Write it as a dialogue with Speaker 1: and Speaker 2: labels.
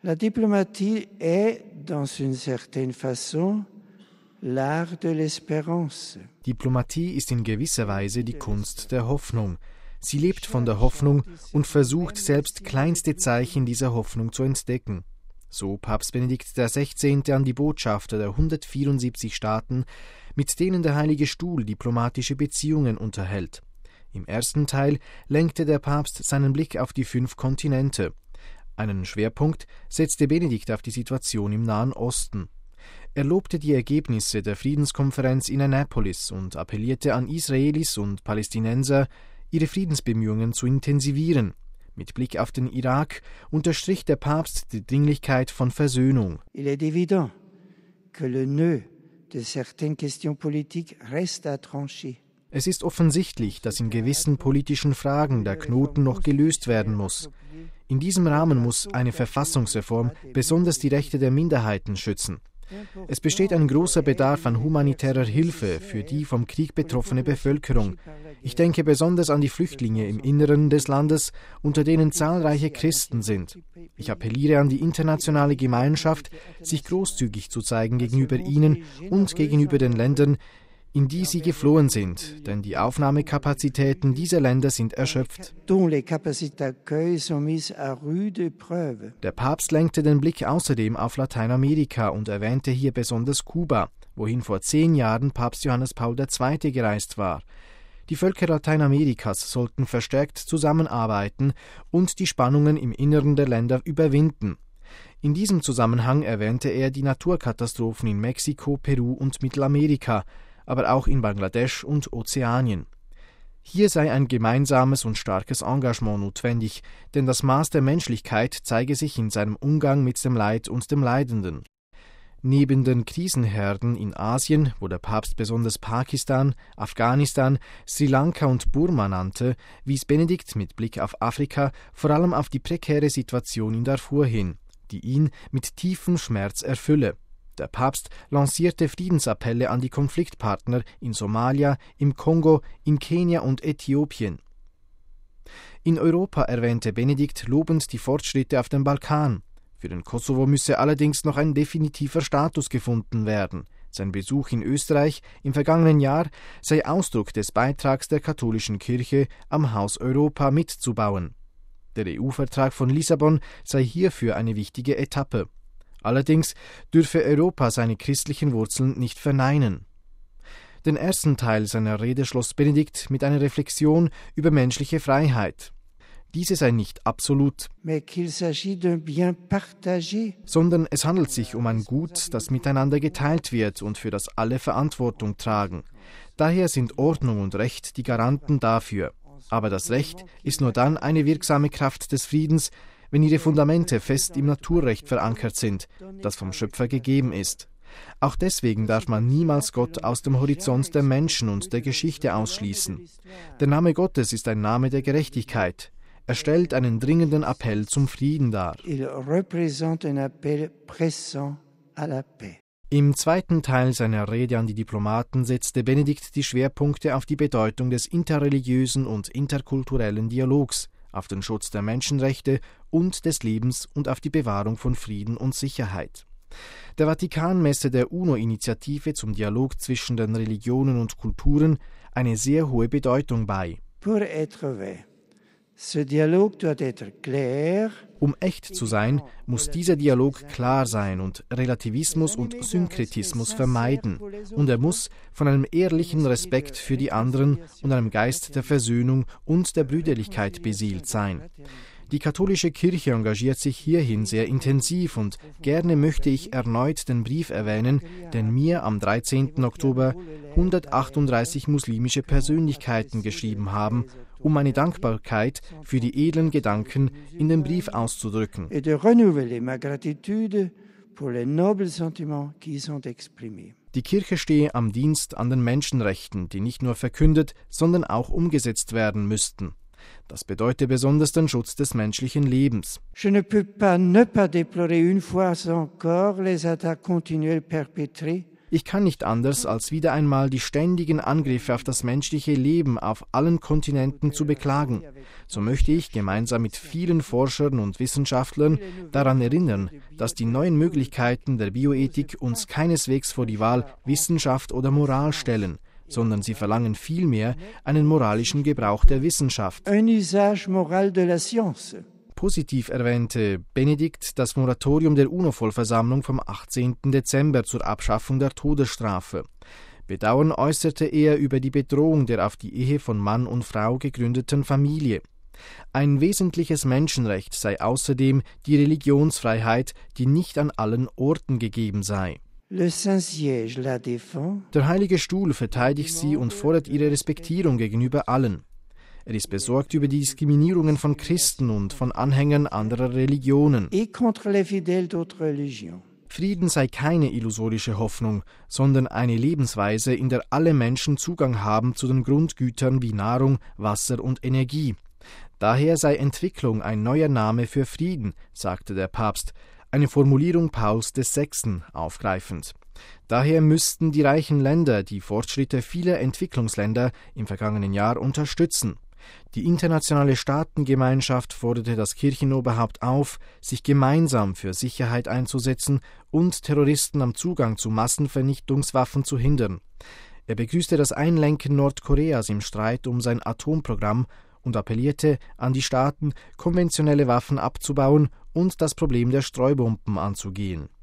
Speaker 1: La diplomatie est, dans une certaine façon, l'art de l'espérance.
Speaker 2: Diplomatie ist in gewisser Weise die Kunst der Hoffnung. Sie lebt von der Hoffnung und versucht selbst kleinste Zeichen dieser Hoffnung zu entdecken. So Papst Benedikt XVI. An die Botschafter der 174 Staaten, mit denen der Heilige Stuhl diplomatische Beziehungen unterhält. Im ersten Teil lenkte der Papst seinen Blick auf die 5 Kontinente. Einen Schwerpunkt setzte Benedikt auf die Situation im Nahen Osten. Er lobte die Ergebnisse der Friedenskonferenz in Annapolis und appellierte an Israelis und Palästinenser, ihre Friedensbemühungen zu intensivieren. Mit Blick auf den Irak unterstrich der Papst die Dringlichkeit von Versöhnung.
Speaker 1: Il est évident que le nœud de certaines questions politiques reste à trancher.
Speaker 2: Es ist offensichtlich, dass in gewissen politischen Fragen der Knoten noch gelöst werden muss. In diesem Rahmen muss eine Verfassungsreform besonders die Rechte der Minderheiten schützen. Es besteht ein großer Bedarf an humanitärer Hilfe für die vom Krieg betroffene Bevölkerung. Ich denke besonders an die Flüchtlinge im Inneren des Landes, unter denen zahlreiche Christen sind. Ich appelliere an die internationale Gemeinschaft, sich großzügig zu zeigen gegenüber ihnen und gegenüber den Ländern, in die sie geflohen sind, denn die Aufnahmekapazitäten dieser Länder sind erschöpft. Der Papst lenkte den Blick außerdem auf Lateinamerika und erwähnte hier besonders Kuba, wohin vor 10 Jahren Papst Johannes Paul II. Gereist war. Die Völker Lateinamerikas sollten verstärkt zusammenarbeiten und die Spannungen im Inneren der Länder überwinden. In diesem Zusammenhang erwähnte er die Naturkatastrophen in Mexiko, Peru und Mittelamerika, aber auch in Bangladesch und Ozeanien. Hier sei ein gemeinsames und starkes Engagement notwendig, denn das Maß der Menschlichkeit zeige sich in seinem Umgang mit dem Leid und dem Leidenden. Neben den Krisenherden in Asien, wo der Papst besonders Pakistan, Afghanistan, Sri Lanka und Burma nannte, wies Benedikt mit Blick auf Afrika vor allem auf die prekäre Situation in Darfur hin, die ihn mit tiefem Schmerz erfülle. Der Papst lancierte Friedensappelle an die Konfliktpartner in Somalia, im Kongo, in Kenia und Äthiopien. In Europa erwähnte Benedikt lobend die Fortschritte auf dem Balkan. Für den Kosovo müsse allerdings noch ein definitiver Status gefunden werden. Sein Besuch in Österreich im vergangenen Jahr sei Ausdruck des Beitrags der katholischen Kirche, am Haus Europa mitzubauen. Der EU-Vertrag von Lissabon sei hierfür eine wichtige Etappe. Allerdings dürfe Europa seine christlichen Wurzeln nicht verneinen. Den ersten Teil seiner Rede schloss Benedikt mit einer Reflexion über menschliche Freiheit. Diese sei nicht absolut, sondern es handelt sich um ein Gut, das miteinander geteilt wird und für das alle Verantwortung tragen. Daher sind Ordnung und Recht die Garanten dafür. Aber das Recht ist nur dann eine wirksame Kraft des Friedens, wenn ihre Fundamente fest im Naturrecht verankert sind, das vom Schöpfer gegeben ist. Auch deswegen darf man niemals Gott aus dem Horizont der Menschen und der Geschichte ausschließen. Der Name Gottes ist ein Name der Gerechtigkeit. Er stellt einen dringenden Appell zum Frieden dar. Im zweiten Teil seiner Rede an die Diplomaten setzte Benedikt die Schwerpunkte auf die Bedeutung des interreligiösen und interkulturellen Dialogs, auf den Schutz der Menschenrechte und des Lebens und auf die Bewahrung von Frieden und Sicherheit. Der Vatikan messe der UNO-Initiative zum Dialog zwischen den Religionen und Kulturen eine sehr hohe Bedeutung bei. Um echt zu sein, muss dieser Dialog klar sein und Relativismus und Synkretismus vermeiden. Und er muss von einem ehrlichen Respekt für die anderen und einem Geist der Versöhnung und der Brüderlichkeit beseelt sein. Die katholische Kirche engagiert sich hierhin sehr intensiv und gerne möchte ich erneut den Brief erwähnen, den mir am 13. Oktober 138 muslimische Persönlichkeiten geschrieben haben, um meine Dankbarkeit für die edlen Gedanken in dem Brief auszudrücken. Die Kirche stehe am Dienst an den Menschenrechten, die nicht nur verkündet, sondern auch umgesetzt werden müssten. Das bedeutet besonders den Schutz des menschlichen Lebens.
Speaker 1: Je ne peux pas ne pas déplorer une fois encore les attaques continuelles perpétrées.
Speaker 2: Ich kann nicht anders, als wieder einmal die ständigen Angriffe auf das menschliche Leben auf allen Kontinenten zu beklagen. So möchte ich gemeinsam mit vielen Forschern und Wissenschaftlern daran erinnern, dass die neuen Möglichkeiten der Bioethik uns keineswegs vor die Wahl Wissenschaft oder Moral stellen, sondern sie verlangen vielmehr einen moralischen Gebrauch der Wissenschaft.
Speaker 1: Un usage moral de la science.
Speaker 2: Positiv erwähnte Benedikt das Moratorium der UNO-Vollversammlung vom 18. Dezember zur Abschaffung der Todesstrafe. Bedauern äußerte er über die Bedrohung der auf die Ehe von Mann und Frau gegründeten Familie. Ein wesentliches Menschenrecht sei außerdem die Religionsfreiheit, die nicht an allen Orten gegeben sei.
Speaker 1: Le Saint-Siège la défend.
Speaker 2: Der Heilige Stuhl verteidigt sie und fordert ihre Respektierung gegenüber allen. Er ist besorgt über die Diskriminierungen von Christen und von Anhängern anderer Religionen.
Speaker 1: Et contre les fidèles d'autres religions.
Speaker 2: Frieden sei keine illusorische Hoffnung, sondern eine Lebensweise, in der alle Menschen Zugang haben zu den Grundgütern wie Nahrung, Wasser und Energie. Daher sei Entwicklung ein neuer Name für Frieden, sagte der Papst, eine Formulierung Pauls VI. Aufgreifend. Daher müssten die reichen Länder die Fortschritte vieler Entwicklungsländer im vergangenen Jahr unterstützen. Die internationale Staatengemeinschaft forderte das Kirchenoberhaupt auf, sich gemeinsam für Sicherheit einzusetzen und Terroristen am Zugang zu Massenvernichtungswaffen zu hindern. Er begrüßte das Einlenken Nordkoreas im Streit um sein Atomprogramm und appellierte an die Staaten, konventionelle Waffen abzubauen und das Problem der Streubomben anzugehen.